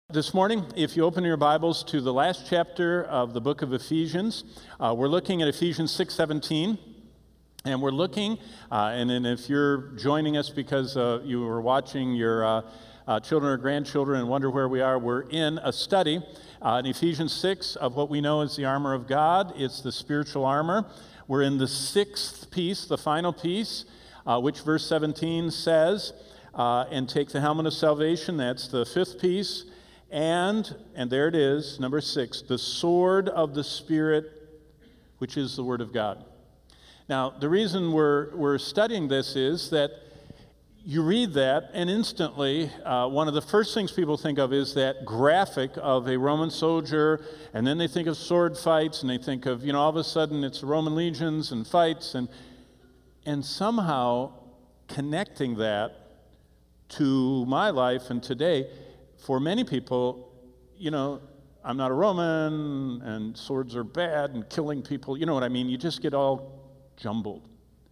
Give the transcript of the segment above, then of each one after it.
This morning, if you open your Bibles to the last chapter of the book of Ephesians, we're looking at Ephesians 6:17, and we're looking, and then if you're joining us because you were watching your children or grandchildren and wonder where we are, we're in a study in Ephesians 6 of what we know as the armor of God. It's the spiritual armor. We're in the sixth piece, the final piece, which verse 17 says, and take the helmet of salvation. That's the fifth piece. And there it is, number 6, the sword of the Spirit, which is the Word of God. Now, the reason we're studying this is that you read that, and instantly, one of the first things people think of is that graphic of a Roman soldier, and then they think of sword fights, and they think of, all of a sudden it's Roman legions and fights, and somehow connecting that to my life and today. For many people, I'm not a Roman, and swords are bad, and killing people, you know what I mean? You just get all jumbled.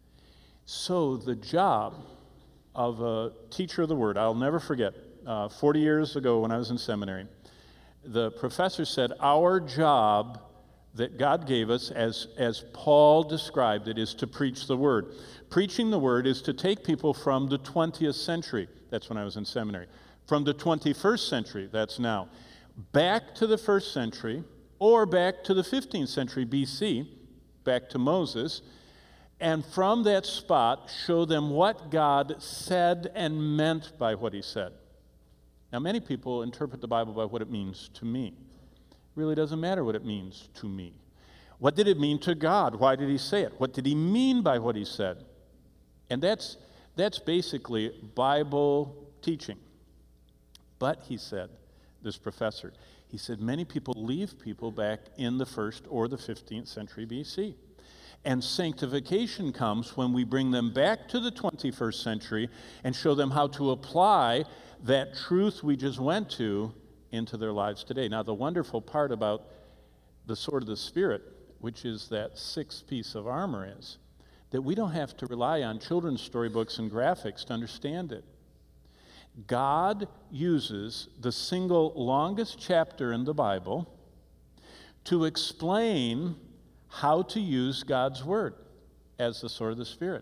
So the job of a teacher of the Word, I'll never forget, 40 years ago when I was in seminary, the professor said, our job that God gave us, as Paul described it, is to preach the Word. Preaching the Word is to take people from the 20th century, that's when I was in seminary, from the 21st century, that's now, back to the 1st century, or back to the 15th century BC, back to Moses, and from that spot show them what God said and meant by what he said. Now, many people interpret the Bible by what it means to me. It really doesn't matter what it means to me. What did it mean to God? Why did he say it? What did he mean by what he said? And that's basically Bible teaching. But, he said, this professor, he said, many people leave people back in the 1st or the 15th century BC. And sanctification comes when we bring them back to the 21st century and show them how to apply that truth we just went to into their lives today. Now, the wonderful part about the sword of the Spirit, which is that sixth piece of armor, is that we don't have to rely on children's storybooks and graphics to understand it. God uses the single longest chapter in the Bible to explain how to use God's Word as the sword of the Spirit.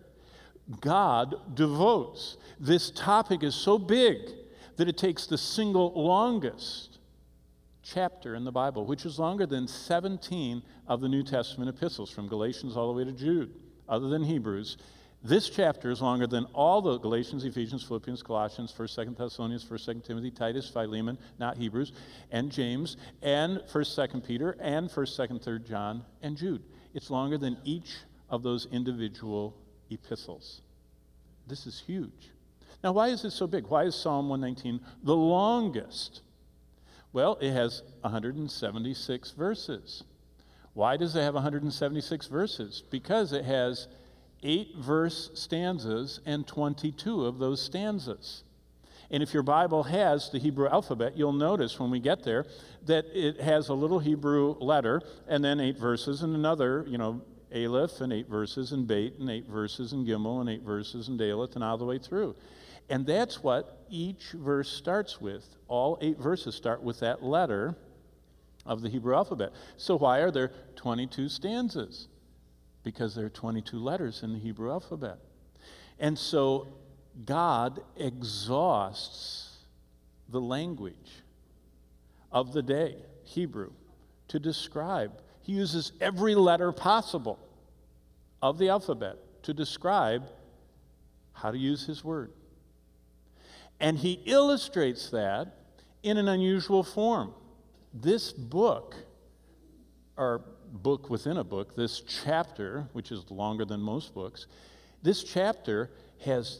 God devotes. This topic is so big that it takes the single longest chapter in the Bible, which is longer than 17 of the New Testament epistles, from Galatians all the way to Jude, other than Hebrews. This chapter is longer than all the Galatians, Ephesians, Philippians, Colossians, 1st, 2nd Thessalonians, 1st, 2nd Timothy, Titus, Philemon, not Hebrews, and James, and 1st, 2nd Peter, and 1st, 2nd, 3rd John, and Jude. It's longer than each of those individual epistles. This is huge. Now, why is it so big? Why is Psalm 119 the longest? Well, it has 176 verses. Why does it have 176 verses? Because it has 8 verse stanzas and 22 of those stanzas. And if your Bible has the Hebrew alphabet, you'll notice when we get there that it has a little Hebrew letter and then 8 verses and another, Aleph and 8 verses and Beit and 8 verses and Gimel and 8 verses and Dalet and all the way through. And that's what each verse starts with. All 8 verses start with that letter of the Hebrew alphabet. So why are there 22 stanzas? Because there are 22 letters in the Hebrew alphabet. And so God exhausts the language of the day, Hebrew, to describe. He uses every letter possible of the alphabet to describe how to use his word. And he illustrates that in an unusual form. This book, or book within a book, this chapter, which is longer than most books, this chapter has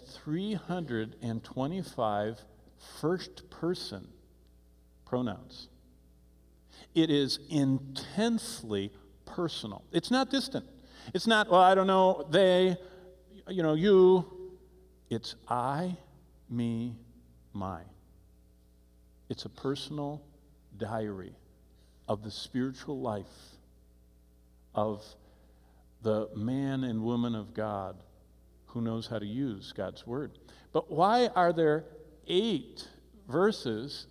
325 first-person pronouns. It is intensely personal. It's not distant. It's not, well, I don't know, they, you. It's I, me, my. It's a personal diary of the spiritual life of the man and woman of God who knows how to use God's Word. But why are there 8 verses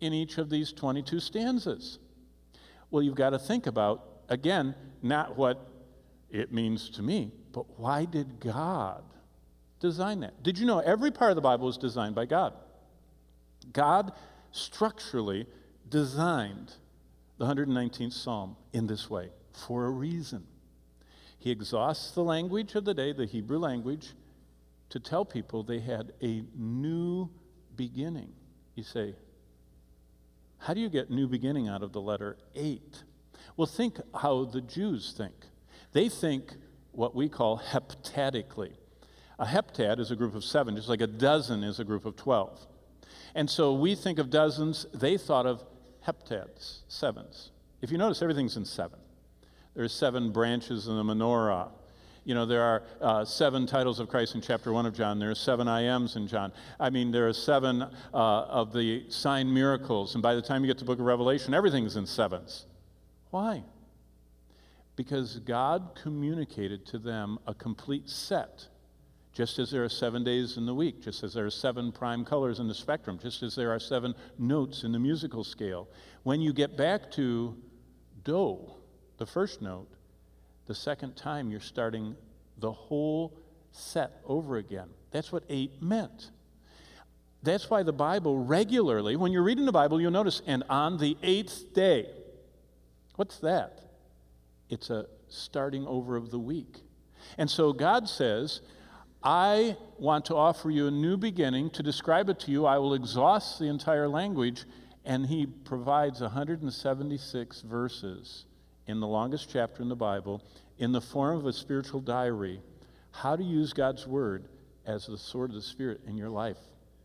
in each of these 22 stanzas? Well, you've got to think about, again, not what it means to me, but why did God design that? Did you know every part of the Bible was designed by God? God structurally designed the 119th Psalm in this way for a reason. He exhausts the language of the day, the Hebrew language, to tell people they had a new beginning. You say, how do you get new beginning out of the letter 8? Well, think how the Jews think. They think what we call heptadically. A heptad is a group of 7, just like a dozen is a group of 12. And so we think of dozens, they thought of heptads, 7s. If you notice, everything's in 7. There's 7 branches in the menorah. You know, there are 7 titles of Christ in chapter 1 of John. There are 7 I ams in John. I mean, there are 7 of the sign miracles. And by the time you get to the book of Revelation, everything's in 7s. Why? Because God communicated to them a complete set. Just as there are 7 days in the week, just as there are 7 prime colors in the spectrum, just as there are 7 notes in the musical scale. When you get back to do, the first note, the second time you're starting the whole set over again. That's what 8 meant. That's why the Bible regularly, when you're reading the Bible, you'll notice, and on the 8th day. What's that? It's a starting over of the week. And so God says, I want to offer you a new beginning. To describe it to you, I will exhaust the entire language. And he provides 176 verses in the longest chapter in the Bible in the form of a spiritual diary, how to use God's word as the sword of the Spirit in your life.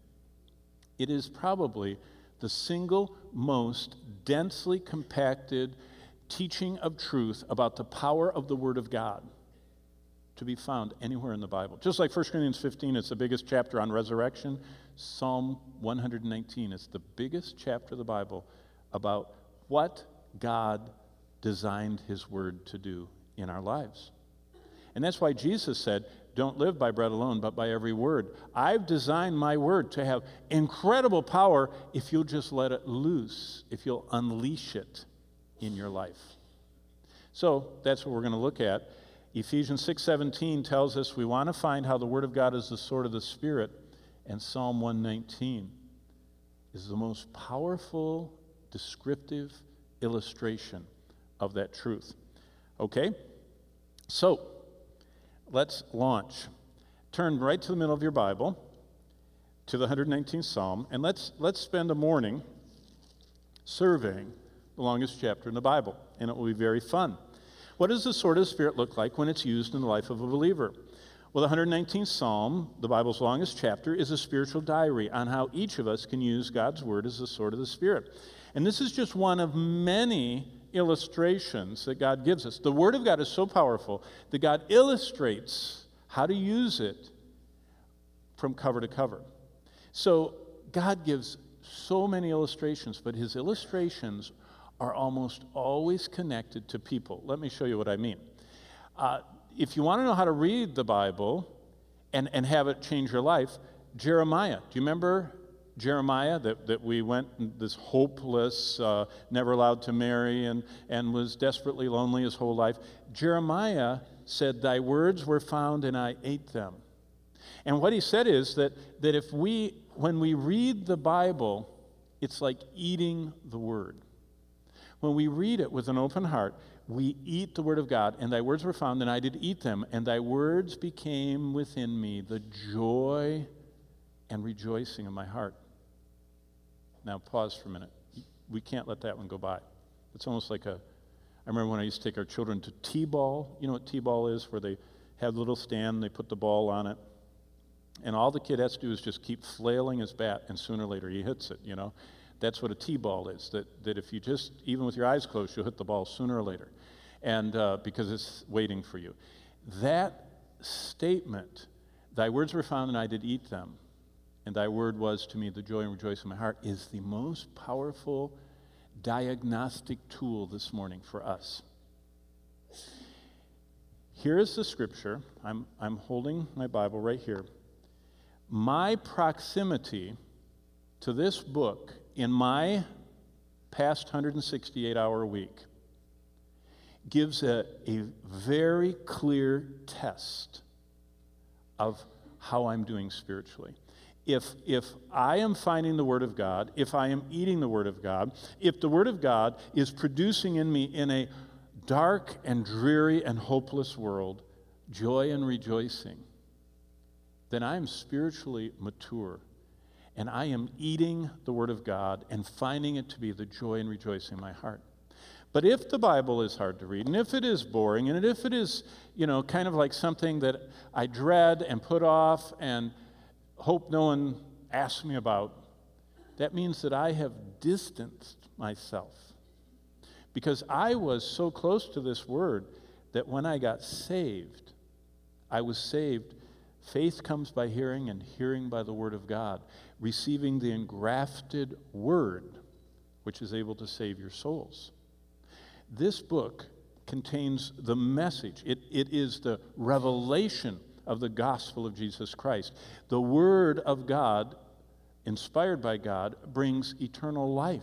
It is probably the single most densely compacted teaching of truth about the power of the Word of God to be found anywhere in the Bible. Just like 1 Corinthians 15, it's the biggest chapter on resurrection. Psalm 119 is the biggest chapter of the Bible about what God designed His Word to do in our lives. And that's why Jesus said, don't live by bread alone, but by every word. I've designed my word to have incredible power if you'll just let it loose, if you'll unleash it in your life. So that's what we're going to look at. Ephesians 6:17 tells us we want to find how the Word of God is the sword of the Spirit, and Psalm 119 is the most powerful, descriptive illustration of that truth. Okay? So, let's launch. Turn right to the middle of your Bible, to the 119th Psalm, and let's spend a morning surveying the longest chapter in the Bible, and it will be very fun. What does the sword of the Spirit look like when it's used in the life of a believer? Well, the 119th Psalm, the Bible's longest chapter, is a spiritual diary on how each of us can use God's word as the sword of the Spirit. And this is just one of many illustrations that God gives us. The Word of God is so powerful that God illustrates how to use it from cover to cover. So God gives so many illustrations, but His illustrations are almost always connected to people. Let me show you what I mean. If you want to know how to read the Bible and have it change your life, Jeremiah. Do you remember Jeremiah, that we went this hopeless, never allowed to marry, and was desperately lonely his whole life? Jeremiah said, thy words were found and I ate them. And what he said is that when we read the Bible, it's like eating the Word. When we read it with an open heart, we eat the Word of God, and thy words were found, and I did eat them, and thy words became within me the joy and rejoicing of my heart. Now, pause for a minute. We can't let that one go by. It's almost like I remember when I used to take our children to T-ball. You know what T-ball is, where they have a little stand, they put the ball on it, and all the kid has to do is just keep flailing his bat, and sooner or later he hits it, you know. That's what a T-ball is, that if you just, even with your eyes closed, you'll hit the ball sooner or later, and because it's waiting for you. That statement, thy words were found and I did eat them, and thy word was to me the joy and rejoicing of my heart, is the most powerful diagnostic tool this morning for us. Here is the scripture. I'm holding my Bible right here. My proximity to this book in my past 168-hour week gives a very clear test of how I'm doing spiritually. If I am finding the Word of God, if I am eating the Word of God, if the Word of God is producing in me in a dark and dreary and hopeless world joy and rejoicing, then I am spiritually mature, and I am eating the Word of God and finding it to be the joy and rejoicing in my heart. But if the Bible is hard to read, and if it is boring, and if it is, kind of like something that I dread and put off and hope no one asks me about, that means that I have distanced myself. Because I was so close to this Word that when I got saved, I was saved. Faith comes by hearing, and hearing by the Word of God, receiving the engrafted Word, which is able to save your souls. This book contains the message. It is the revelation of the gospel of Jesus Christ. The Word of God, inspired by God, brings eternal life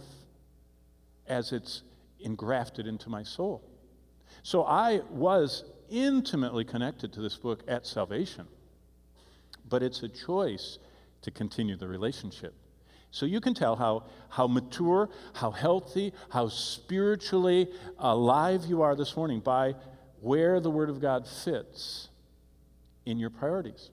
as it's engrafted into my soul. So I was intimately connected to this book at salvation, but it's a choice to continue the relationship. So you can tell how mature, how healthy, how spiritually alive you are this morning by where the Word of God fits in your priorities.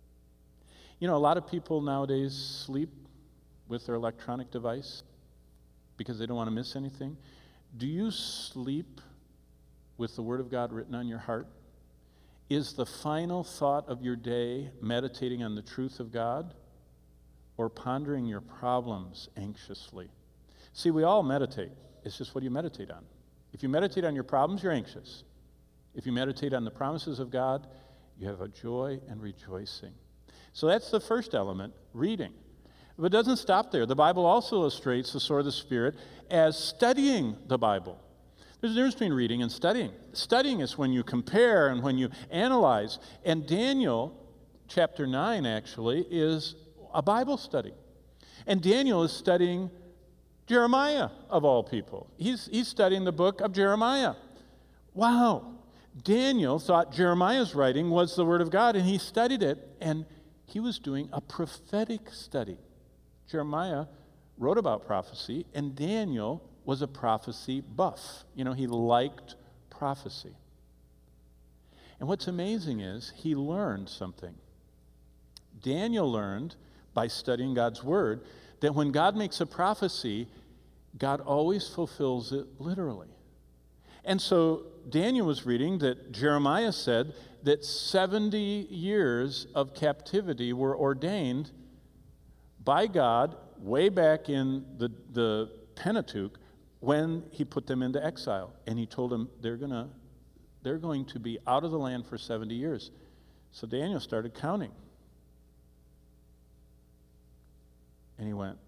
A lot of people nowadays sleep with their electronic device because they don't want to miss anything. Do you sleep with the Word of God written on your heart? Is the final thought of your day meditating on the truth of God, or pondering your problems anxiously? See, we all meditate. It's just what do you meditate on? If you meditate on your problems, you're anxious. If you meditate on the promises of God, you have a joy and rejoicing. So that's the first element, reading. But it doesn't stop there. The Bible also illustrates the sword of the Spirit as studying the Bible. There's a difference between reading and studying. Studying is when you compare and when you analyze. And Daniel, chapter 9, actually, is a Bible study. And Daniel is studying Jeremiah, of all people. He's studying the book of Jeremiah. Wow. Daniel thought Jeremiah's writing was the Word of God, and he studied it, and he was doing a prophetic study. Jeremiah wrote about prophecy, and Daniel was a prophecy buff. He liked prophecy. And what's amazing is he learned something. Daniel learned by studying God's Word that when God makes a prophecy, God always fulfills it literally. And so Daniel was reading that Jeremiah said that 70 years of captivity were ordained by God way back in the Pentateuch when he put them into exile. And he told them they're going to be out of the land for 70 years. So Daniel started counting. And he went,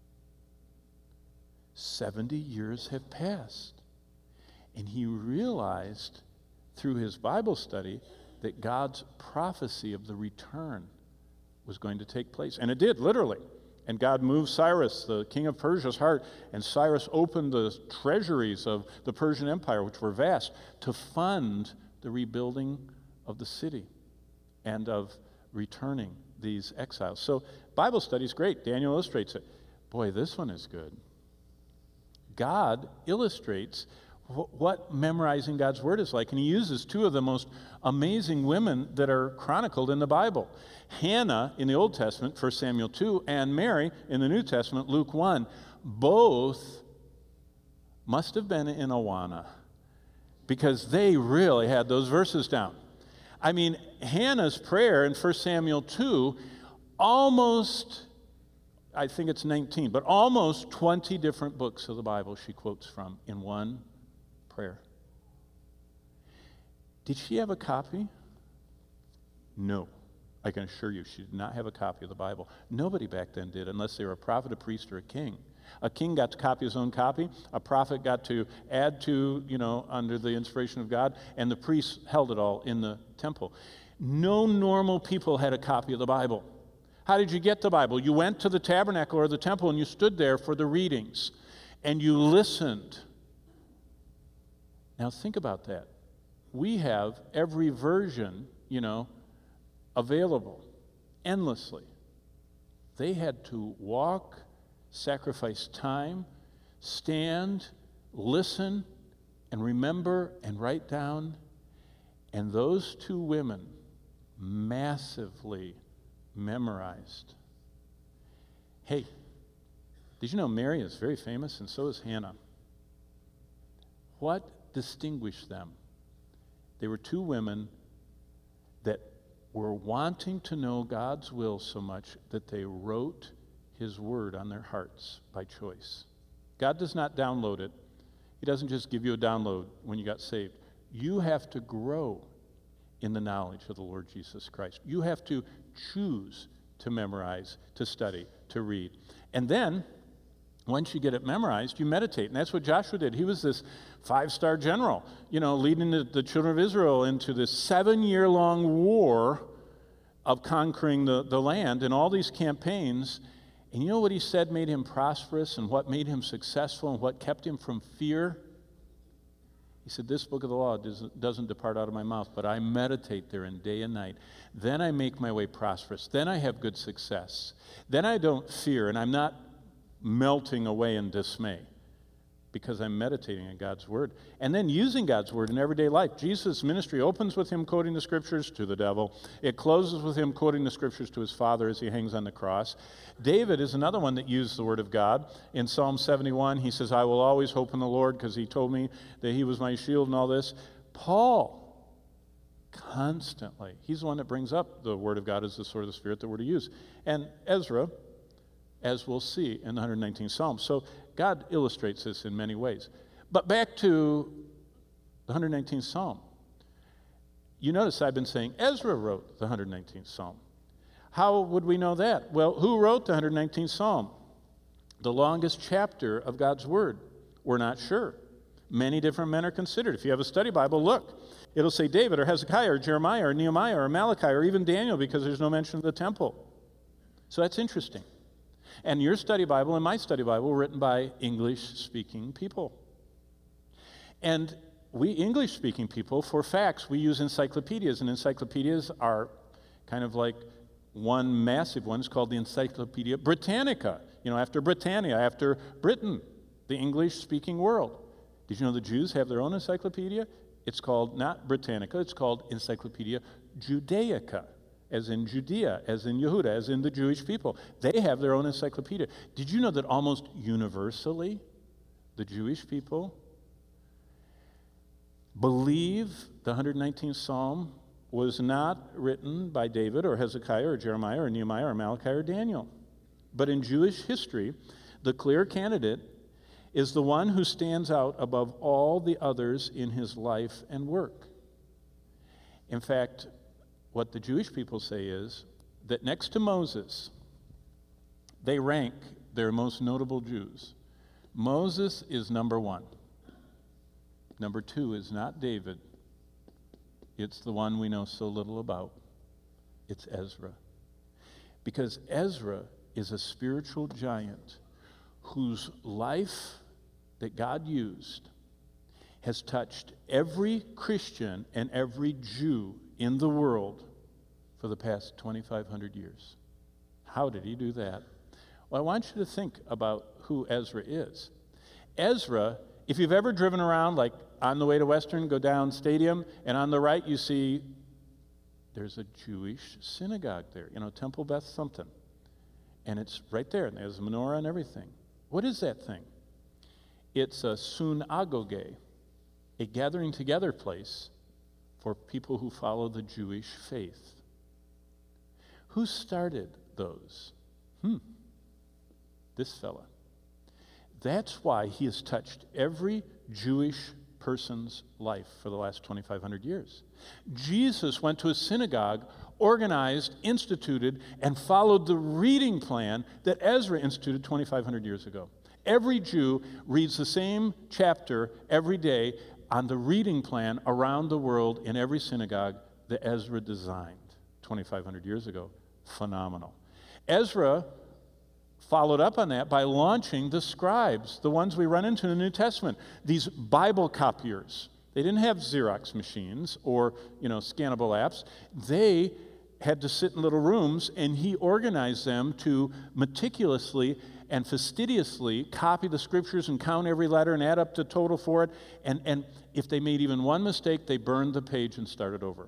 70 years have passed. And he realized through his Bible study that God's prophecy of the return was going to take place. And it did, literally. And God moved Cyrus, the king of Persia's heart, and Cyrus opened the treasuries of the Persian Empire, which were vast, to fund the rebuilding of the city and of returning these exiles. So Bible study is great. Daniel illustrates it. Boy, this one is good. God illustrates what memorizing God's Word is like. And he uses two of the most amazing women that are chronicled in the Bible. Hannah in the Old Testament, 1 Samuel 2, and Mary in the New Testament, Luke 1. Both must have been in Awana because they really had those verses down. I mean, Hannah's prayer in 1 Samuel 2, almost, I think it's 19, but almost 20 different books of the Bible she quotes from in one prayer. Did she have a copy? No. I can assure you, she did not have a copy of the Bible. Nobody back then did, unless they were a prophet, a priest, or a king. A king got to copy his own copy. A prophet got to add to, under the inspiration of God, and the priests held it all in the temple. No normal people had a copy of the Bible. How did you get the Bible? You went to the tabernacle or the temple and you stood there for the readings and you listened. Now think about that. We have every version, available endlessly. They had to walk, sacrifice time, stand, listen, and remember and write down. And those two women massively memorized. Hey, did you know Mary is very famous and so is Hannah? What distinguished them? They were two women that were wanting to know God's will so much that they wrote His word on their hearts by choice. God does not download it. He doesn't just give you a download when you got saved. You have to grow in the knowledge of the Lord Jesus Christ. You have to choose to memorize, to study, to read. And then, once you get it memorized, you meditate. And that's what Joshua did. He was this 5-star general, leading the children of Israel into this 7-year-long war of conquering the land and all these campaigns. And you know what he said made him prosperous and what made him successful and what kept him from fear? He said, this book of the law doesn't depart out of my mouth, but I meditate therein day and night. Then I make my way prosperous. Then I have good success. Then I don't fear, and I'm not melting away in dismay because I'm meditating on God's word. And then using God's word in everyday life. Jesus' ministry opens with him quoting the scriptures to the devil. It closes with him quoting the scriptures to his Father as he hangs on the cross. David is another one that used the word of God. In Psalm 71, he says, I will always hope in the Lord because he told me that he was my shield and all this. Paul, constantly, he's the one that brings up the word of God as the sword of the Spirit that we're to use. And Ezra, as we'll see in the 119th Psalm. So God illustrates this in many ways. But back to the 119th Psalm. You notice I've been saying Ezra wrote the 119th Psalm. How would we know that? Well, who wrote the 119th Psalm? The longest chapter of God's Word. We're not sure. Many different men are considered. If you have a study Bible, look. It'll say David or Hezekiah or Jeremiah or Nehemiah or Malachi or even Daniel because there's no mention of the temple. So that's interesting. And your study Bible and my study Bible were written by English-speaking people. And we English-speaking people, for facts, we use encyclopedias. And encyclopedias are kind of like one massive one. It's called the Encyclopedia Britannica. After Britannia, after Britain, the English-speaking world. Did you know the Jews have their own encyclopedia? It's called not Britannica, it's called Encyclopedia Judaica. As in Judea, as in Yehuda, as in the Jewish people. They have their own encyclopedia. Did you know that almost universally, the Jewish people believe the 119th Psalm was not written by David or Hezekiah or Jeremiah or Nehemiah or Malachi or Daniel? But in Jewish history, the clear candidate is the one who stands out above all the others in his life and work. In fact, what the Jewish people say is that next to Moses, they rank their most notable Jews. Moses is number 1. Number 2 is not David. It's the one we know so little about. It's Ezra. Because Ezra is a spiritual giant whose life that God used has touched every Christian and every Jew in the world for the past 2,500 years. How did he do that? Well, I want you to think about who Ezra is. Ezra, if you've ever driven around, like on the way to Western, go down Stadium, and on the right you see there's a Jewish synagogue there, Temple Beth something. And it's right there, and there's a menorah and everything. What is that thing? It's a synagogue, a gathering together place for people who follow the Jewish faith. Who started those? This fella. That's why he has touched every Jewish person's life for the last 2,500 years. Jesus went to a synagogue, organized, instituted, and followed the reading plan that Ezra instituted 2,500 years ago. Every Jew reads the same chapter every day on the reading plan around the world in every synagogue that Ezra designed 2,500 years ago. Phenomenal. Ezra followed up on that by launching the scribes, the ones we run into in the New Testament, these Bible copiers. They didn't have Xerox machines or, scannable apps. They had to sit in little rooms, and he organized them to meticulously and fastidiously copy the scriptures and count every letter and add up the total for it. And if they made even one mistake, they burned the page and started over.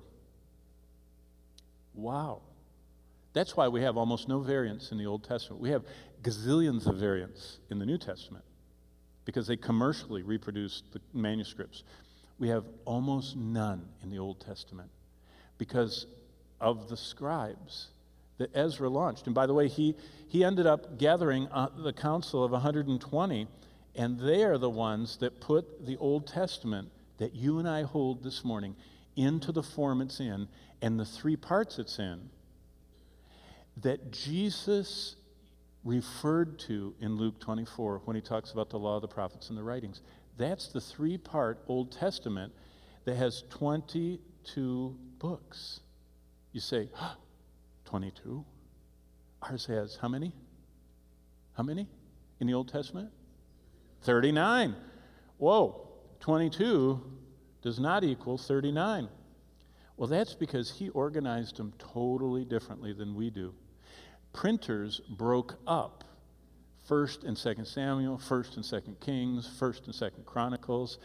Wow. That's why we have almost no variants in the Old Testament. We have gazillions of variants in the New Testament because they commercially reproduced the manuscripts. We have almost none in the Old Testament because of the scribes that Ezra launched. And by the way, he ended up gathering the council of 120, and they are the ones that put the Old Testament that you and I hold this morning into the form it's in and the three parts it's in that Jesus referred to in Luke 24 when he talks about the law of the prophets and the writings. That's the three-part Old Testament that has 22 books. You say, 22? Ours has how many? How many in the Old Testament? 39. Whoa, 22 does not equal 39. Well, that's because he organized them totally differently than we do. Printers broke up 1st and 2nd Samuel, 1st and 2nd Kings, 1st and 2nd Chronicles.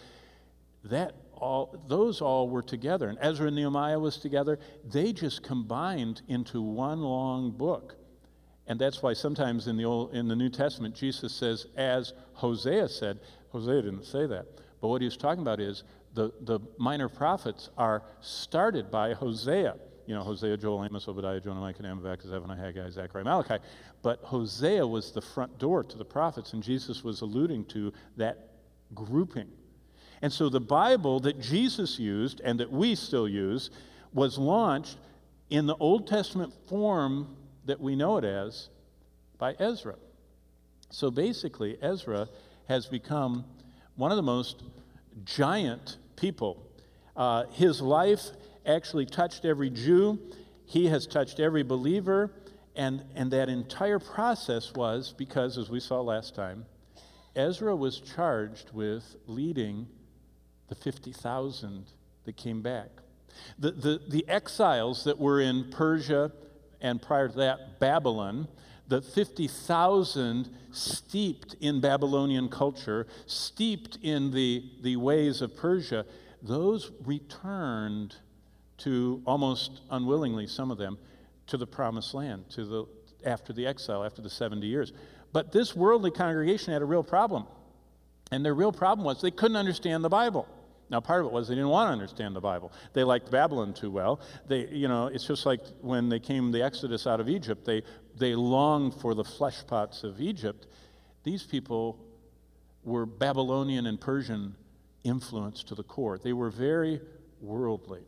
Those all were together. And Ezra and Nehemiah was together. They just combined into one long book. And that's why sometimes in the New Testament, Jesus says, as Hosea said. Hosea didn't say that. But what he was talking about is the minor prophets are started by Hosea. Hosea, Joel, Amos, Obadiah, Jonah, Micah, Amabak, Zephaniah, Haggai, Zechariah, Malachi. But Hosea was the front door to the prophets, and Jesus was alluding to that grouping. And so the Bible that Jesus used and that we still use was launched in the Old Testament form that we know it as by Ezra. So basically, Ezra has become one of the most giant people. His life actually touched every Jew. He has touched every believer. And that entire process was because, as we saw last time, Ezra was charged with leading the 50,000 that came back. The exiles that were in Persia and prior to that, Babylon, the 50,000 steeped in Babylonian culture, steeped in the ways of Persia, those returned to, almost unwillingly, some of them, to the promised land, after the exile, after the 70 years. But this worldly congregation had a real problem. And their real problem was they couldn't understand the Bible. Now, part of it was they didn't want to understand the Bible. They liked Babylon too well. It's just like when they came the Exodus out of Egypt, they longed for the flesh pots of Egypt. These people were Babylonian and Persian influenced to the core. They were very worldly.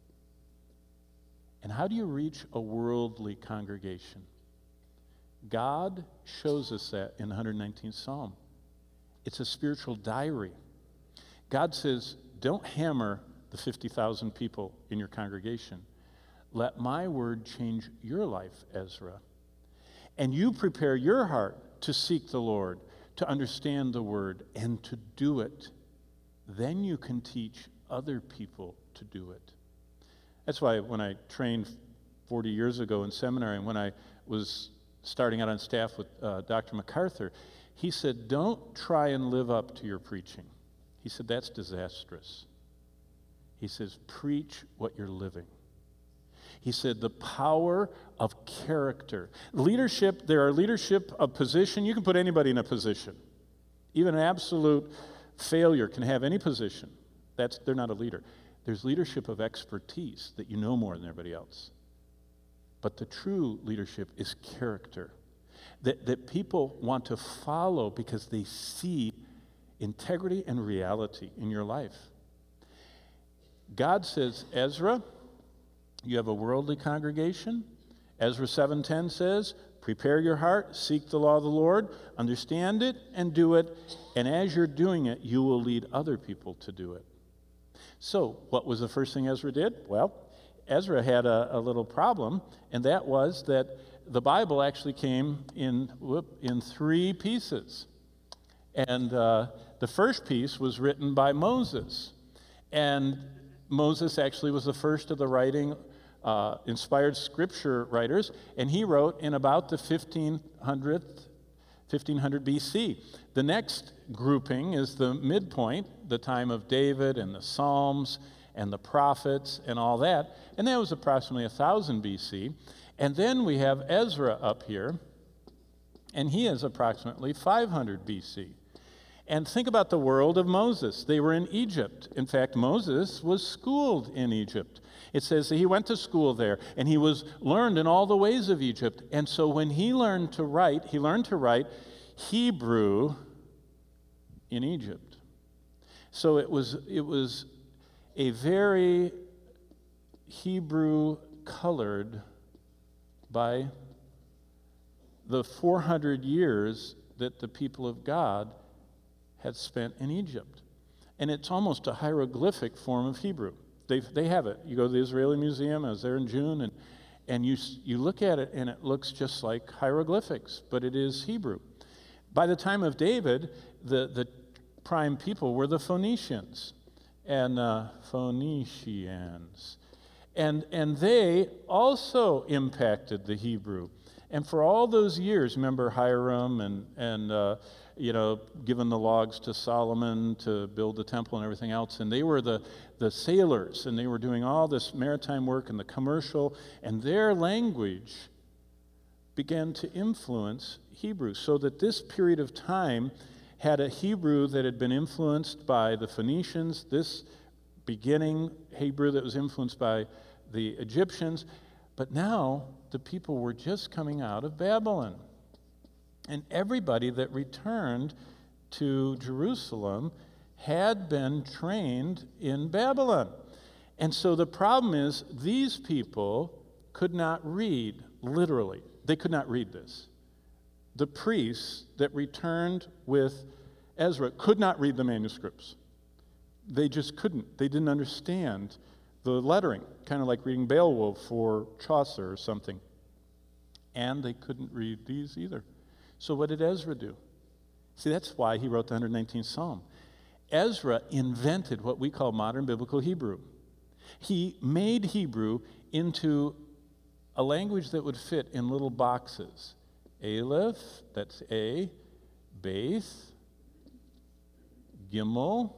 And how do you reach a worldly congregation? God shows us that in the 119th Psalm. It's a spiritual diary. God says, don't hammer the 50,000 people in your congregation. Let my word change your life, Ezra. And you prepare your heart to seek the Lord, to understand the word, and to do it. Then you can teach other people to do it. That's why when I trained 40 years ago in seminary, and when I was starting out on staff with Dr. MacArthur, he said, don't try and live up to your preaching. He said, that's disastrous. He says, preach what you're living. He said, the power of character. Leadership, there are leadership of position. You can put anybody in a position. Even an absolute failure can have any position. They're not a leader. There's leadership of expertise that you know more than everybody else. But the true leadership is character. That people want to follow because they see integrity and reality in your life. God says, Ezra, you have a worldly congregation. Ezra 7:10 says, prepare your heart, seek the law of the Lord, understand it and do it, and as you're doing it, you will lead other people to do it. So, what was the first thing Ezra did? Well, Ezra had a little problem, and that was that the Bible actually came in 3 pieces. And the first piece was written by Moses. And Moses actually was the first of the writing inspired scripture writers, and he wrote in about the 1500 BC. The next grouping is the midpoint, the time of David and the Psalms and the prophets and all that, and that was approximately 1000 BC. And then we have Ezra up here, and he is approximately 500 BC. And think about the world of Moses. They were in Egypt. In fact, Moses was schooled in Egypt. It says that he went to school there, and he was learned in all the ways of Egypt. And so when he learned to write Hebrew in Egypt. So it was a very Hebrew colored by the 400 years that the people of God had spent in Egypt. And it's almost a hieroglyphic form of Hebrew. They have it. You go to the Israeli Museum, I was there in June, and you look at it and it looks just like hieroglyphics, but it is Hebrew. By the time of David, the prime people were the Phoenicians. And they also impacted the Hebrew. And for all those years, remember Hiram and giving the logs to Solomon to build the temple and everything else. And they were the sailors, and they were doing all this maritime work and the commercial, and their language began to influence Hebrew. So that this period of time had a Hebrew that had been influenced by the Phoenicians, this beginning Hebrew that was influenced by the Egyptians, but now the people were just coming out of Babylon. And everybody that returned to Jerusalem had been trained in Babylon. And so the problem is these people could not read, literally. They could not read this. The priests that returned with Ezra could not read the manuscripts. They just couldn't. They didn't understand the lettering, kind of like reading Beowulf or Chaucer or something. And they couldn't read these either. So what did Ezra do? See, that's why he wrote the 119th Psalm. Ezra invented what we call modern biblical Hebrew. He made Hebrew into a language that would fit in little boxes. Aleph, that's A, Beth, Gimel,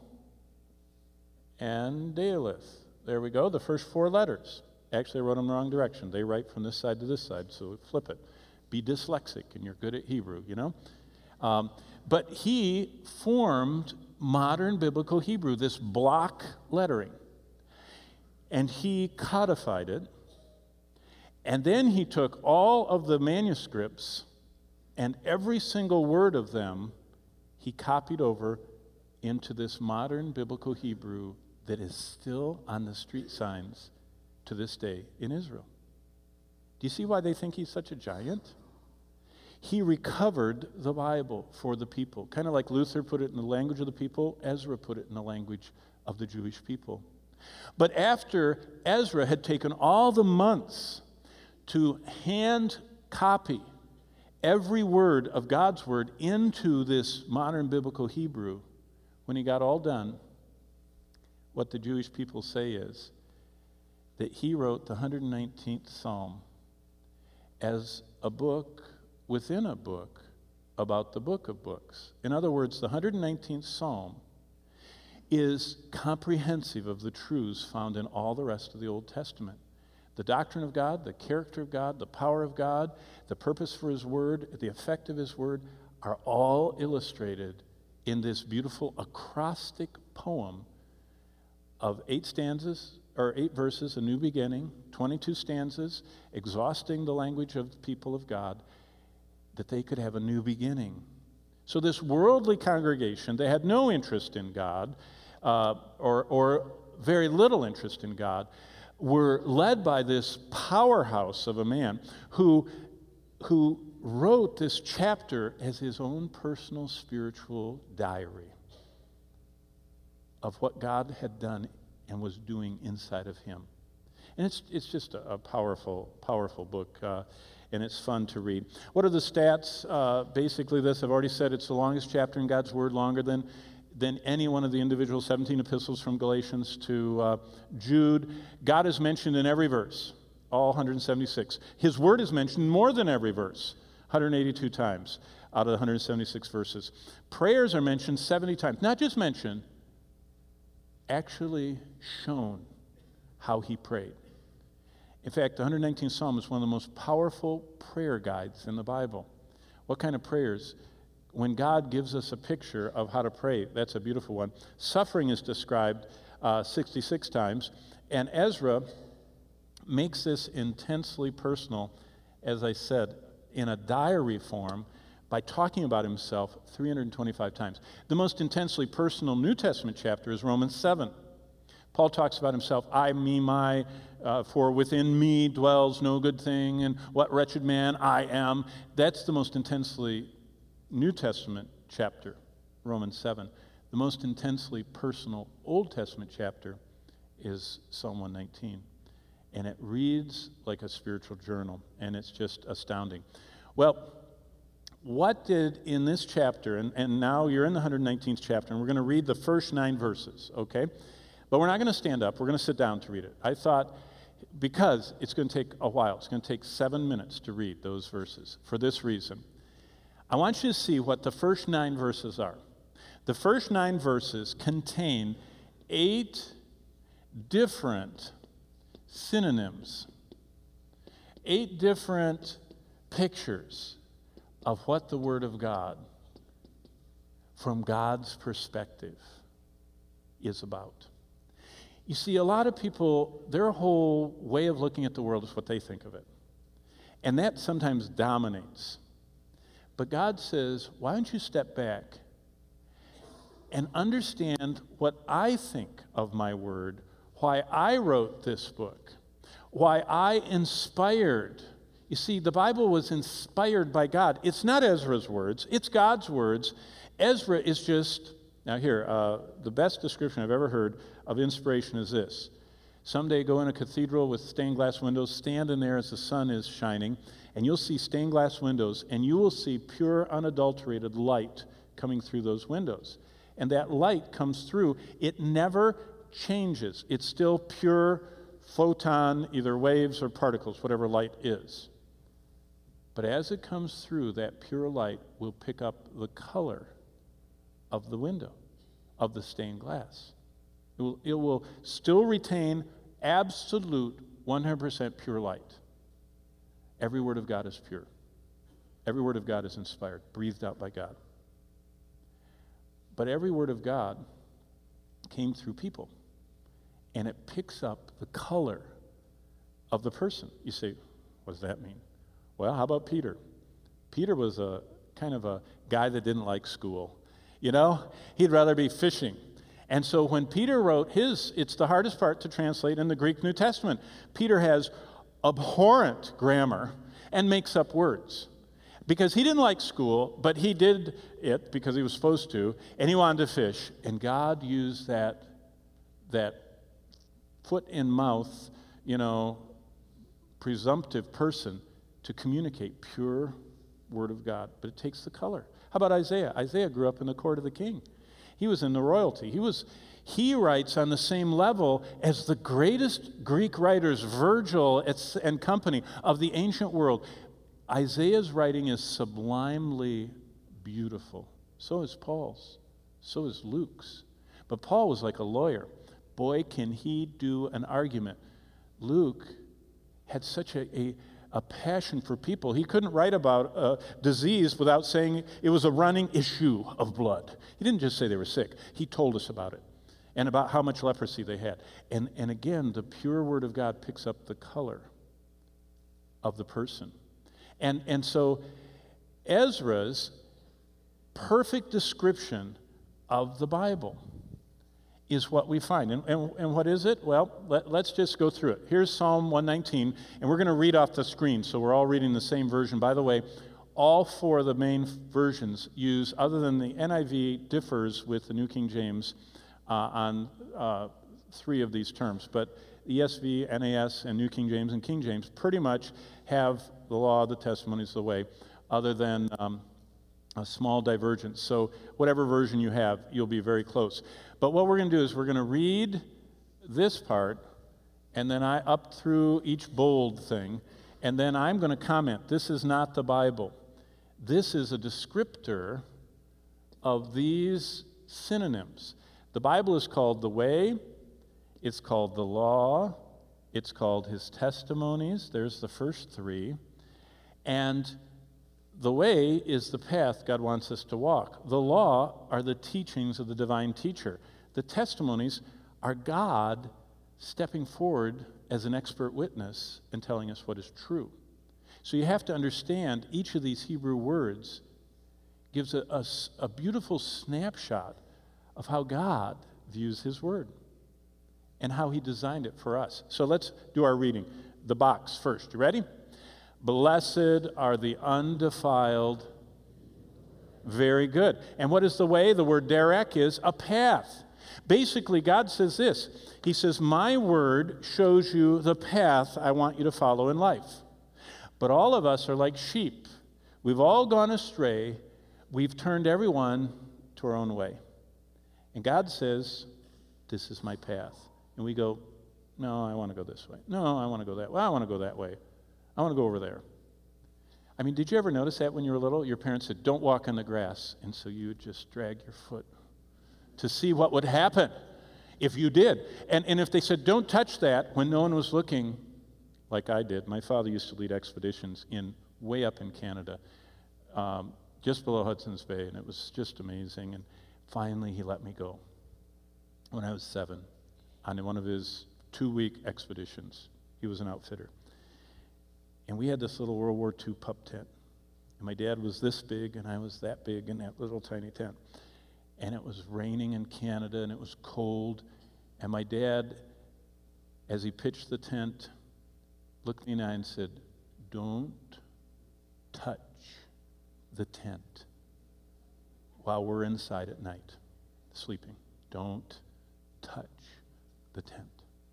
and Daleth. There we go, the first 4 letters. Actually, I wrote them the wrong direction. They write from this side to this side, so flip it. Be dyslexic, and you're good at Hebrew, you know? But he formed modern biblical Hebrew, this block lettering. And he codified it. And then he took all of the manuscripts, and every single word of them, he copied over into this modern biblical Hebrew that is still on the street signs to this day in Israel. Do you see why they think he's such a giant? He recovered the Bible for the people. Kind of like Luther put it in the language of the people, Ezra put it in the language of the Jewish people. But after Ezra had taken all the months to hand copy every word of God's word into this modern biblical Hebrew, when he got all done, what the Jewish people say is that he wrote the 119th Psalm as a book within a book about the book of books. In other words, the 119th Psalm is comprehensive of the truths found in all the rest of the Old Testament. The doctrine of God, the character of God, the power of God, the purpose for his word, the effect of his word are all illustrated in this beautiful acrostic poem of 8 stanzas, or 8 verses, a new beginning, 22 stanzas, exhausting the language of the people of God, that they could have a new beginning. So this worldly congregation, they had no interest in God, or very little interest in God, were led by this powerhouse of a man who wrote this chapter as his own personal spiritual diary of what God had done and was doing inside of him. And it's just a powerful, powerful book. and it's fun to read. What are the stats? Basically this, I've already said it's the longest chapter in God's Word, longer than any one of the individual 17 epistles from Galatians to Jude. God is mentioned in every verse, all 176. His Word is mentioned more than every verse, 182 times out of the 176 verses. Prayers are mentioned 70 times. Not just mentioned, actually shown how he prayed. In fact, the 119th Psalm is one of the most powerful prayer guides in the Bible. What kind of prayers? When God gives us a picture of how to pray, that's a beautiful one. Suffering is described 66 times, and Ezra makes this intensely personal, as I said, in a diary form by talking about himself 325 times. The most intensely personal New Testament chapter is Romans 7. Paul talks about himself, I, me, my, for within me dwells no good thing, and what wretched man I am. That's the most intensely New Testament chapter, Romans 7. The most intensely personal Old Testament chapter is Psalm 119. And it reads like a spiritual journal, and it's just astounding. Well, what did in this chapter, and now you're in the 119th chapter, and we're going to read the first 9 verses, okay? But we're not going to stand up. We're going to sit down to read it. I thought, because it's going to take a while, it's going to take 7 minutes to read those verses for this reason. I want you to see what the first 9 verses are. The first 9 verses contain 8 different synonyms, 8 different pictures of what the Word of God, from God's perspective, is about. You see, a lot of people, their whole way of looking at the world is what they think of it. And that sometimes dominates. But God says, why don't you step back and understand what I think of my Word, why I wrote this book, why I inspired. You see, the Bible was inspired by God. It's not Ezra's words, it's God's words. Ezra is just, now here, the best description I've ever heard of inspiration is this. Someday go in a cathedral with stained glass windows, stand in there as the sun is shining, and you'll see stained glass windows, and you will see pure, unadulterated light coming through those windows. And that light comes through. It never changes. It's still pure photon, either waves or particles, whatever light is. But as it comes through, that pure light will pick up the color of the window, of the stained glass. It will still retain absolute 100% pure light. Every word of God is pure. Every word of God is inspired, breathed out by God. But every word of God came through people, and it picks up the color of the person. You say, what does that mean? Well, how about Peter? Peter was a kind of a guy that didn't like school. You know, he'd rather be fishing. And so when Peter wrote his, it's the hardest part to translate in the Greek New Testament. Peter has abhorrent grammar and makes up words. Because he didn't like school, but he did it because he was supposed to, and he wanted to fish. And God used that foot in mouth, presumptive person to communicate pure word of God. But it takes the color. How about Isaiah? Isaiah grew up in the court of the king. He was in the royalty. He writes on the same level as the greatest Greek writers, Virgil and company of the ancient world. Isaiah's writing is sublimely beautiful. So is Paul's. So is Luke's. But Paul was like a lawyer. Boy, can he do an argument. Luke had such a passion for people. He couldn't write about a disease without saying it was a running issue of blood. He didn't just say they were sick. He told us about it and about how much leprosy they had. And again, the pure word of God picks up the color of the person. And so Ezra's perfect description of the Bible is what we find. And what is it? Well, let's just go through it. Here's Psalm 119, and we're going to read off the screen, so we're all reading the same version. By the way, all 4 of the main versions use, other than the NIV differs with the New King James on 3 of these terms, but ESV, NAS, and New King James and King James pretty much have the law, the testimonies, the way, other than a small divergence. So whatever version you have, you'll be very close. But what we're going to do is we're going to read this part, and then up through each bold thing, and then I'm going to comment. This is not the Bible. This is a descriptor of these synonyms. The Bible is called the way, it's called the law, it's called his testimonies. There's the first three. And the way is the path God wants us to walk. The law are the teachings of the divine teacher. The testimonies are God stepping forward as an expert witness and telling us what is true. So you have to understand each of these Hebrew words gives a beautiful snapshot of how God views his word and how he designed it for us. So let's do our reading. The box first. You ready? Blessed are the undefiled. Very good. And what is the way? The word derek is a path. Basically, God says this. He says, my word shows you the path I want you to follow in life. But all of us are like sheep. We've all gone astray. We've turned everyone to our own way. And God says, this is my path. And we go, no, I want to go this way. No, I want to go that way. Well, I want to go that way. I want to go over there. I mean, did you ever notice that when you were little? Your parents said, don't walk on the grass. And so you would just drag your foot to see what would happen if you did. And if they said, don't touch that, when no one was looking, like I did. My father used to lead expeditions way up in Canada, just below Hudson's Bay, and it was just amazing. And finally, he let me go when I was 7 on one of his 2-week expeditions. He was an outfitter. And we had this little World War II pup tent. And my dad was this big, and I was that big in that little tiny tent. And it was raining in Canada, and it was cold. And my dad, as he pitched the tent, looked me in the eye and said, don't touch the tent while we're inside at night, sleeping. Don't touch the tent.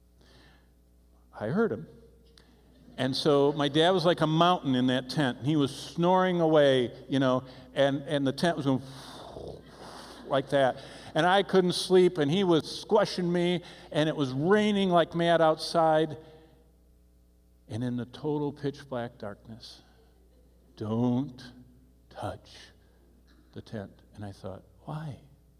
I heard him. And so my dad was like a mountain in that tent. He was snoring away, and the tent was going like that. And I couldn't sleep, and he was squashing me, and it was raining like mad outside. And in the total pitch black darkness, don't touch the tent. And I thought, why?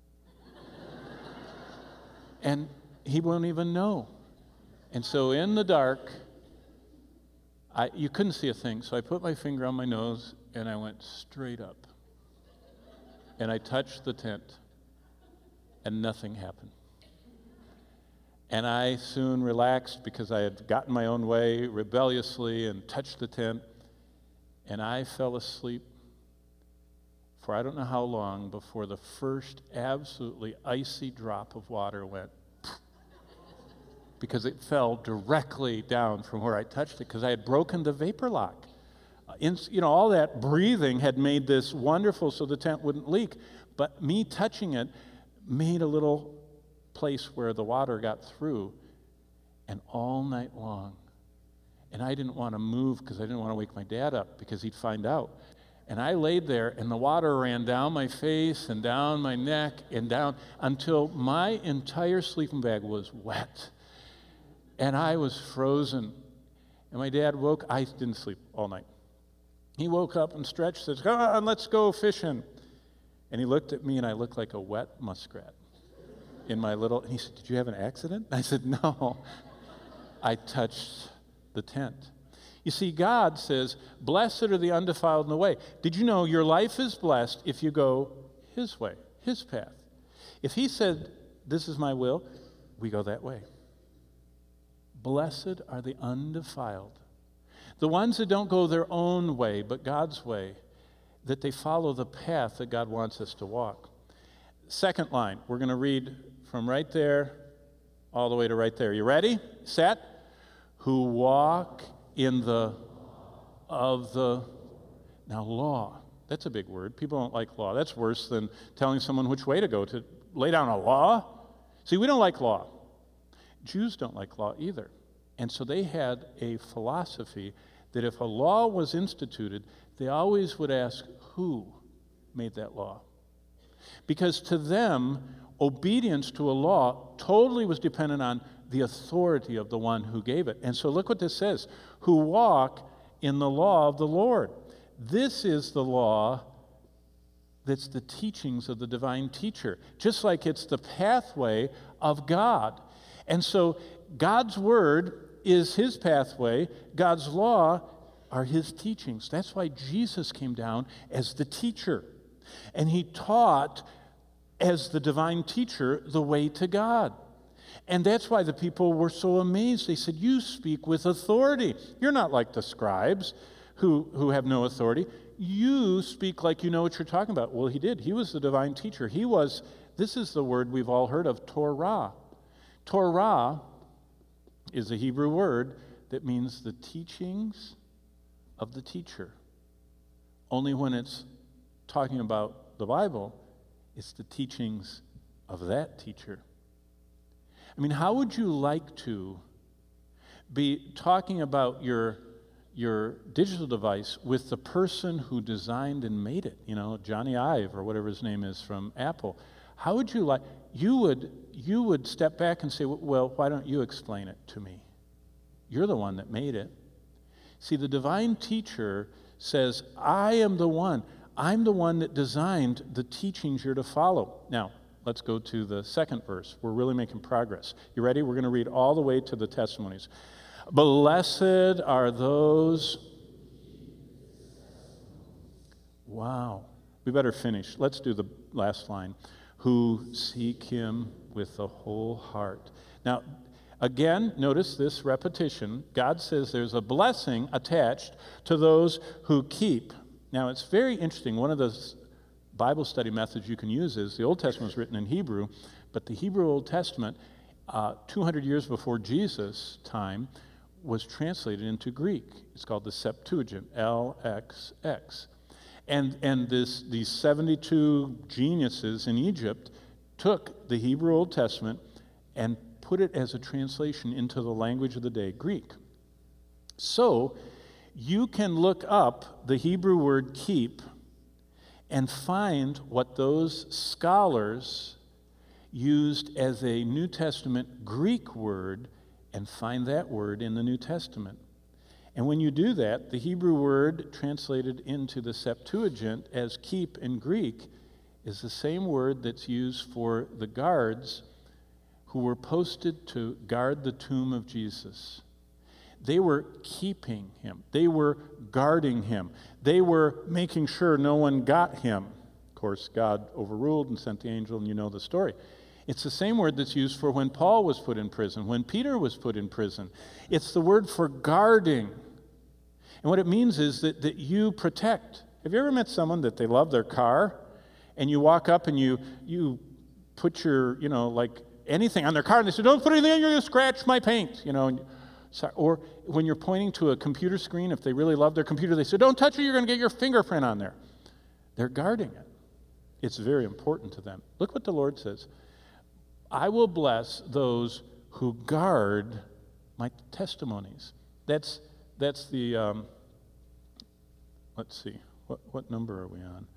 And he won't even know. And so in the dark, you couldn't see a thing, so I put my finger on my nose, and I went straight up. And I touched the tent, and nothing happened. And I soon relaxed because I had gotten my own way rebelliously and touched the tent, and I fell asleep for I don't know how long before the first absolutely icy drop of water went because it fell directly down from where I touched it because I had broken the vapor lock. All that breathing had made this wonderful so the tent wouldn't leak, but me touching it made a little place where the water got through, and all night long. And I didn't want to move because I didn't want to wake my dad up because he'd find out. And I laid there, and the water ran down my face and down my neck and down until my entire sleeping bag was wet. And I was frozen. And my dad woke. I didn't sleep all night. He woke up and stretched, says, come on, let's go fishing. And he looked at me, and I looked like a wet muskrat in my little, and he said, did you have an accident? I said, no, I touched the tent. You see, God says, blessed are the undefiled in the way. Did you know your life is blessed if you go his way, his path? If he said, this is my will, we go that way. Blessed are the undefiled. The ones that don't go their own way, but God's way, that they follow the path that God wants us to walk. Second line, we're going to read from right there all the way to right there. You ready? Set? Who walk in the now law. That's a big word. People don't like law. That's worse than telling someone which way to go, to lay down a law. See, we don't like law. Jews don't like law either. And so they had a philosophy that if a law was instituted, they always would ask, who made that law? Because to them, obedience to a law totally was dependent on the authority of the one who gave it. And so look what this says, who walk in the law of the Lord. This is the law that's the teachings of the divine teacher, just like it's the pathway of God. And so God's word is his pathway. God's law are his teachings. That's why Jesus came down as the teacher. And he taught as the divine teacher the way to God. And that's why the people were so amazed. They said, you speak with authority. You're not like the scribes who have no authority. You speak like you know what you're talking about. Well, he did. He was the divine teacher. This is the word we've all heard of, Torah. Torah is a Hebrew word that means the teachings of the teacher. Only when it's talking about the Bible, it's the teachings of that teacher. I mean, how would you like to be talking about your digital device with the person who designed and made it? You know, Johnny Ive or whatever his name is from Apple. How would you like? You would step back and say, well, why don't you explain it to me? You're the one that made it. See, the divine teacher says, I am the one. I'm the one that designed the teachings you're to follow. Now, let's go to the second verse. We're really making progress. You ready? We're going to read all the way to the testimonies. Blessed are those. Wow. We better finish. Let's do the last line. Who seek him with the whole heart. Now, again, notice this repetition. God says there's a blessing attached to those who keep. Now, it's very interesting. One of the Bible study methods you can use is the Old Testament was written in Hebrew, but the Hebrew Old Testament, 200 years before Jesus' time, was translated into Greek. It's called the Septuagint, LXX. And these 72 geniuses in Egypt took the Hebrew Old Testament and put it as a translation into the language of the day, Greek. So you can look up the Hebrew word keep and find what those scholars used as a New Testament Greek word and find that word in the New Testament. And when you do that, the Hebrew word translated into the Septuagint as keep in Greek is the same word that's used for the guards who were posted to guard the tomb of Jesus. They were keeping him. They were guarding him. They were making sure no one got him. Of course, God overruled and sent the angel, and you know the story. It's the same word that's used for when Paul was put in prison, when Peter was put in prison. It's the word for guarding. And what it means is that you protect. Have you ever met someone that they love their car, and you walk up and you put your, like anything on their car, and they say, don't put anything in, you're going to scratch my paint, Or when you're pointing to a computer screen, if they really love their computer, they say, don't touch it, you're going to get your fingerprint on there. They're guarding it. It's very important to them. Look what the Lord says. I will bless those who guard my testimonies. That's the, let's see, what number are we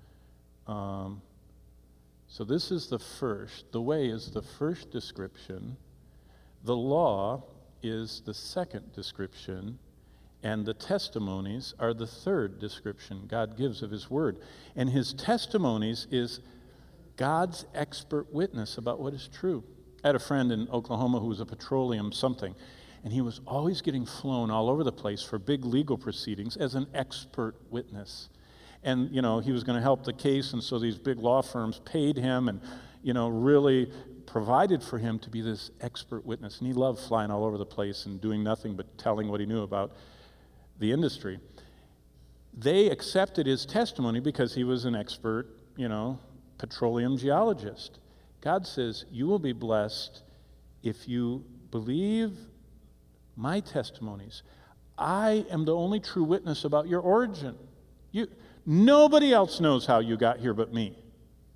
on? So this is the first. The way is the first description. The law is the second description. And the testimonies are the third description God gives of his word. And his testimonies is God's expert witness about what is true. I had a friend in Oklahoma who was a petroleum something, and he was always getting flown all over the place for big legal proceedings as an expert witness. And, he was going to help the case, and so these big law firms paid him and, really provided for him to be this expert witness. And he loved flying all over the place and doing nothing but telling what he knew about the industry. They accepted his testimony because he was an expert, petroleum geologist. God says, you will be blessed if you believe my testimonies. I am the only true witness about your origin. Nobody else knows how you got here but me.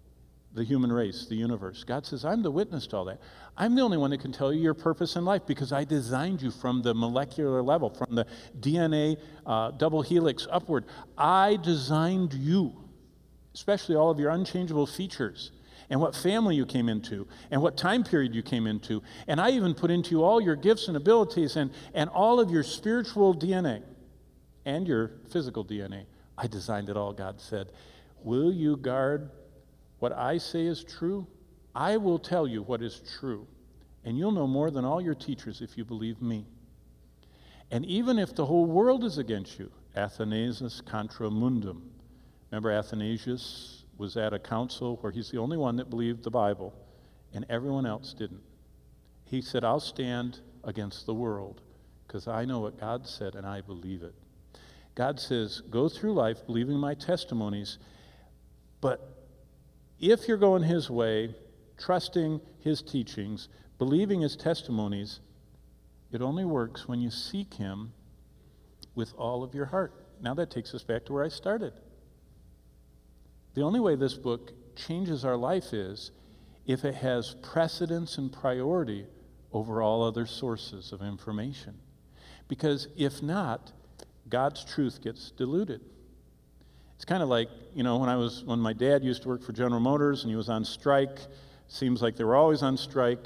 the human race, the universe. God says, I'm the witness to all that. I'm the only one that can tell you your purpose in life because I designed you from the molecular level, from the DNA double helix upward. I designed you, especially all of your unchangeable features, and what family you came into, and what time period you came into. And I even put into you all your gifts and abilities and all of your spiritual DNA and your physical DNA. I designed it all, God said. Will you guard what I say is true? I will tell you what is true, and you'll know more than all your teachers if you believe me. And even if the whole world is against you, Athanasius contra mundum. Remember, Athanasius was at a council where he's the only one that believed the Bible, and everyone else didn't. He said, I'll stand against the world because I know what God said and I believe it. God says, go through life believing my testimonies, but if you're going his way, trusting his teachings, believing his testimonies, it only works when you seek him with all of your heart. Now that takes us back to where I started. The only way this book changes our life is if it has precedence and priority over all other sources of information. Because if not, God's truth gets diluted. It's kind of like, when my dad used to work for General Motors and he was on strike. Seems like they were always on strike,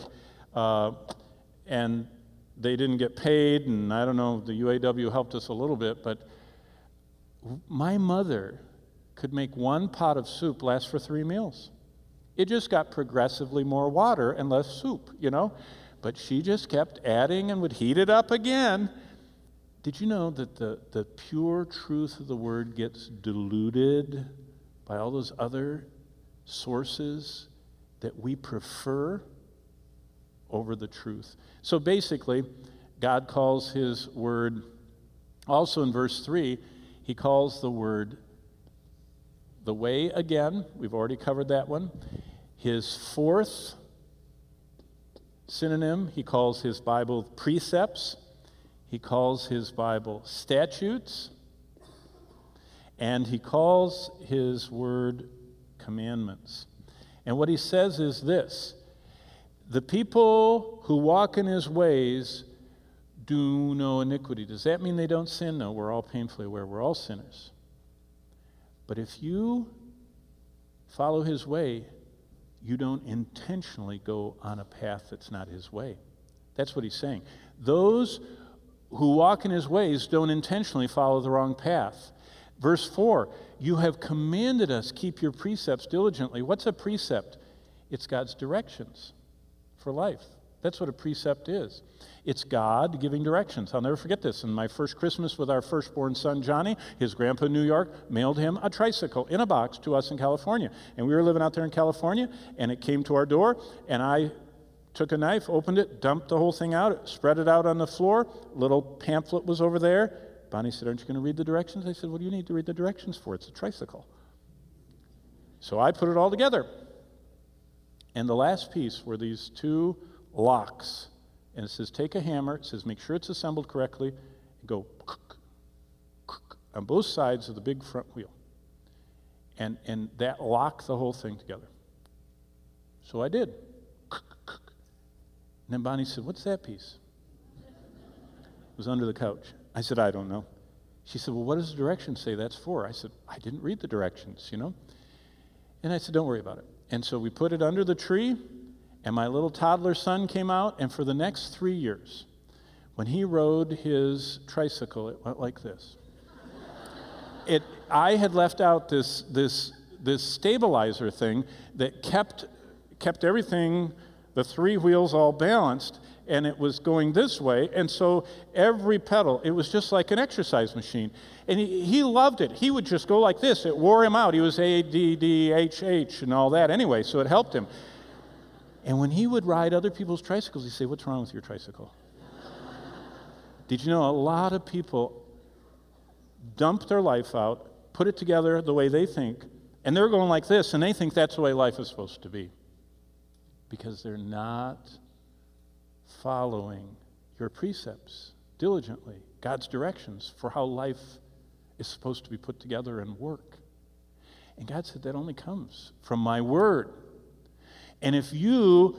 and they didn't get paid, and I don't know, the UAW helped us a little bit, but my mother could make one pot of soup last for 3 meals. It just got progressively more water and less soup, but she just kept adding and would heat it up again. Did you know that the pure truth of the word gets diluted by all those other sources that we prefer over the truth? So basically, God calls his word, also in verse 3, he calls the word the way again. We've already covered that one. His fourth synonym, he calls his Bible precepts. He calls his Bible statutes, and he calls his word commandments. And what he says is this: the people who walk in his ways do no iniquity. Does that mean they don't sin? No, we're all painfully aware we're all sinners. But if you follow his way, you don't intentionally go on a path that's not his way. That's what he's saying. Those who walk in his ways don't intentionally follow the wrong path. Verse 4, you have commanded us, keep your precepts diligently. What's a precept? It's God's directions for life. That's what a precept is. It's God giving directions. I'll never forget this. In my first Christmas with our firstborn son, Johnny, his grandpa in New York mailed him a tricycle in a box to us in California. And we were living out there in California, and it came to our door, and I took a knife, opened it, dumped the whole thing out, spread it out on the floor. A little pamphlet was over there. Bonnie said, aren't you going to read the directions? I said, what do you need to read the directions for? It's a tricycle. So I put it all together. And the last piece were these two locks. And it says, take a hammer. It says, make sure it's assembled correctly. And go on both sides of the big front wheel. And that locked the whole thing together. So I did. And then Bonnie said, what's that piece? It was under the couch. I said, I don't know. She said, well, what does the directions say that's for? I said, I didn't read the directions, And I said, don't worry about it. And so we put it under the tree, and my little toddler son came out, and for the next 3 years, when he rode his tricycle, it went like this. I had left out this stabilizer thing that kept everything, the 3 wheels all balanced, and it was going this way, and so every pedal, it was just like an exercise machine. And he loved it. He would just go like this. It wore him out. He was ADDHH and all that anyway, so it helped him. And when he would ride other people's tricycles, he'd say, what's wrong with your tricycle? Did you know a lot of people dump their life out, put it together the way they think, and they're going like this, and they think that's the way life is supposed to be. Because they're not following your precepts diligently, God's directions for how life is supposed to be put together and work. And God said that only comes from my word. And if you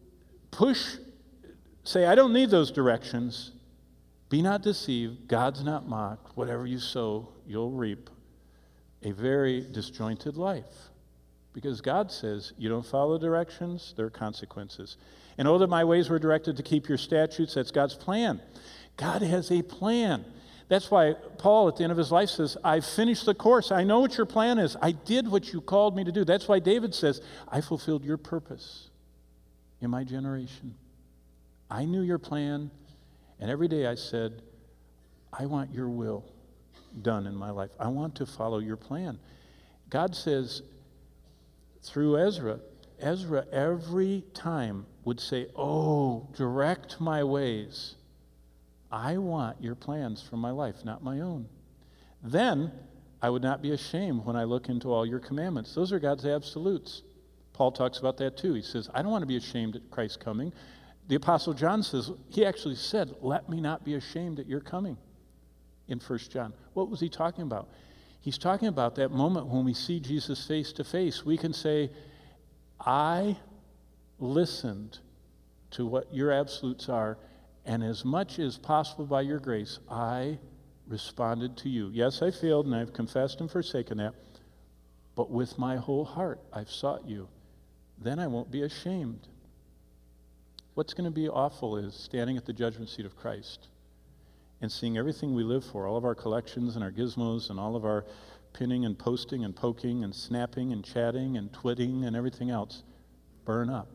say, I don't need those directions, be not deceived, God's not mocked. Whatever you sow, you'll reap a very disjointed life. Because God says, you don't follow directions, there are consequences. And oh, that my ways were directed to keep your statutes. That's God's plan. God has a plan. That's why Paul, at the end of his life, says, I've finished the course. I know what your plan is. I did what you called me to do. That's why David says, I fulfilled your purpose in my generation. I knew your plan, and every day I said, I want your will done in my life. I want to follow your plan. God says, through Ezra every time would say, oh, direct my ways. I want your plans for my life, not my own. Then I would not be ashamed when I look into all your commandments. Those are God's absolutes. Paul talks about that too. He says, I don't want to be ashamed at Christ's coming. The Apostle John says, he actually said, let me not be ashamed at your coming in 1 John. What was he talking about? He's talking about that moment when we see Jesus face to face. We can say, I listened to what your absolutes are, and as much as possible by your grace, I responded to you. Yes, I failed, and I've confessed and forsaken that, but with my whole heart I've sought you. Then I won't be ashamed. What's going to be awful is standing at the judgment seat of Christ and seeing everything we live for, all of our collections and our gizmos and all of our pinning and posting and poking and snapping and chatting and twitting and everything else, burn up.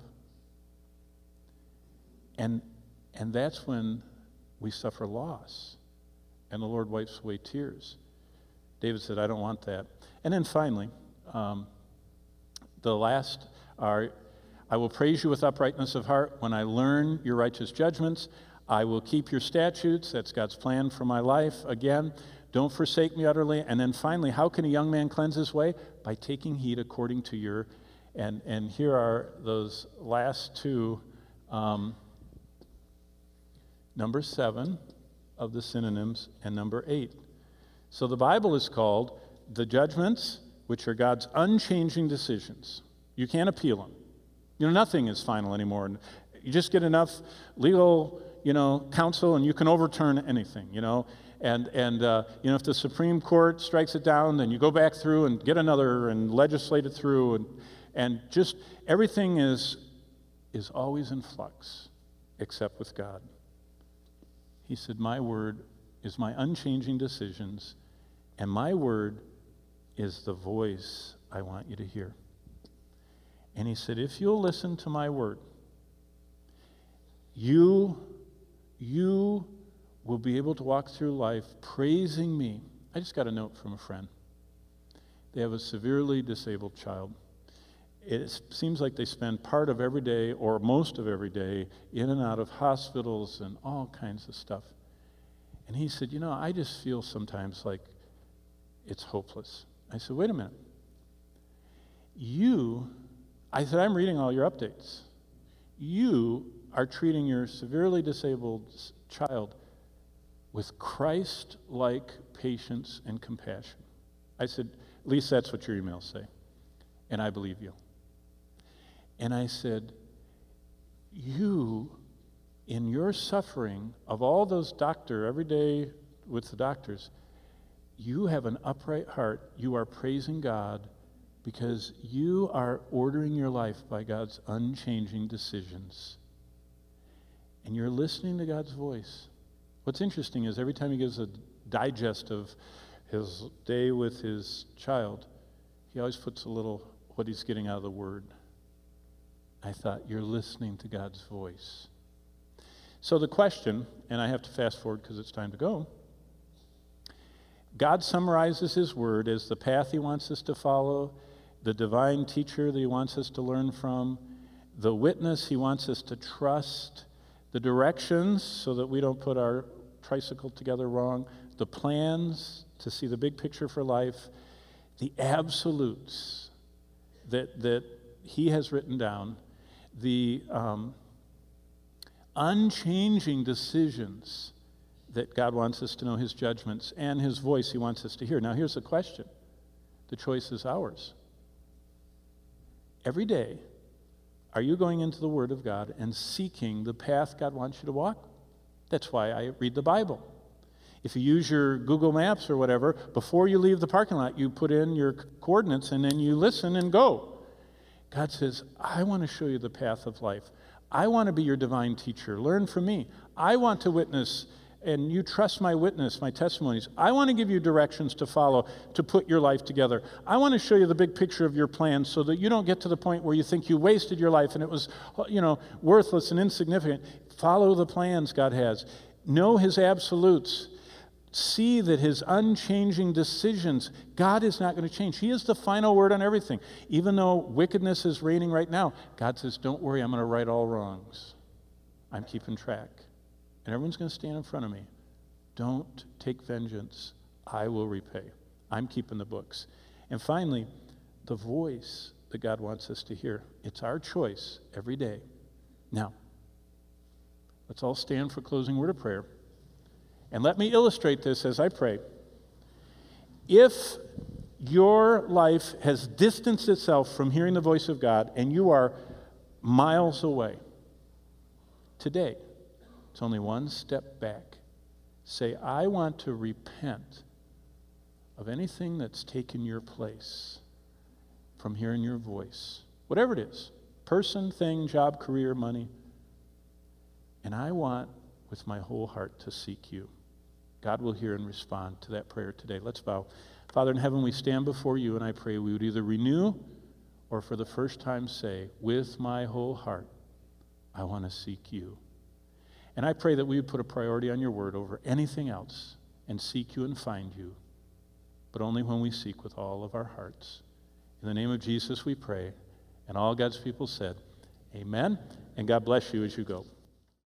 And that's when we suffer loss, and the Lord wipes away tears. David said, I don't want that. And then finally, the last are, I will praise you with uprightness of heart when I learn your righteous judgments. I will keep your statutes. That's God's plan for my life. Again, don't forsake me utterly. And then finally, how can a young man cleanse his way? By taking heed according to your, and here are those last two, number 7 of the synonyms and number 8. So the Bible is called the judgments, which are God's unchanging decisions. You can't appeal them. Nothing is final anymore. You just get enough legal, counsel, and you can overturn anything, And if the Supreme Court strikes it down, then you go back through and get another and legislate it through, and just everything is always in flux, except with God. He said, my word is my unchanging decisions, and my word is the voice I want you to hear. And he said, if you'll listen to my word, you will be able to walk through life praising me. I just got a note from a friend. They have a severely disabled child. It seems like they spend part of every day or most of every day in and out of hospitals and all kinds of stuff. And he said, I just feel sometimes like it's hopeless. I said, wait a minute. I said, I'm reading all your updates. You are treating your severely disabled child with Christ-like patience and compassion. I said, at least that's what your emails say. And I believe you. And I said, you, in your suffering of all those every day with the doctors, you have an upright heart. You are praising God because you are ordering your life by God's unchanging decisions. And you're listening to God's voice. What's interesting is every time he gives a digest of his day with his child, he always puts a little what he's getting out of the word. I thought, you're listening to God's voice. So the question, and I have to fast forward because it's time to go, God summarizes his word as the path he wants us to follow, the divine teacher that he wants us to learn from, the witness he wants us to trust, the directions so that we don't put our tricycle together wrong, the plans to see the big picture for life, the absolutes that he has written down, the unchanging decisions that God wants us to know, his judgments, and his voice he wants us to hear. Now here's the question. The choice is ours. Every day, Are you going into the Word of God and seeking the path God wants you to walk? That's why I read the Bible. If you use your Google Maps or whatever, before you leave the parking lot, you put in your coordinates and then you listen and go. God says, I want to show you the path of life. I want to be your divine teacher. Learn from me. I want to witness, and you trust my witness, my testimonies. I want to give you directions to follow, to put your life together. I want to show you the big picture of your plan so that you don't get to the point where you think you wasted your life and it was, worthless and insignificant. Follow the plans God has. Know his absolutes. See that his unchanging decisions, God is not going to change. He is the final word on everything. Even though wickedness is reigning right now, God says, don't worry, I'm going to right all wrongs. I'm keeping track. And everyone's going to stand in front of me. Don't take vengeance. I will repay. I'm keeping the books. And finally, the voice that God wants us to hear. It's our choice every day. Now, let's all stand for closing word of prayer. And let me illustrate this as I pray. If your life has distanced itself from hearing the voice of God and you are miles away, today, it's only one step back. Say, I want to repent of anything that's taken your place from hearing your voice. Whatever it is, person, thing, job, career, money. And I want, with my whole heart, to seek you. God will hear and respond to that prayer today. Let's bow. Father in heaven, we stand before you, and I pray we would either renew or for the first time say, with my whole heart, I want to seek you. And I pray that we would put a priority on your word over anything else and seek you and find you, but only when we seek with all of our hearts. In the name of Jesus we pray, and all God's people said, amen, and God bless you as you go.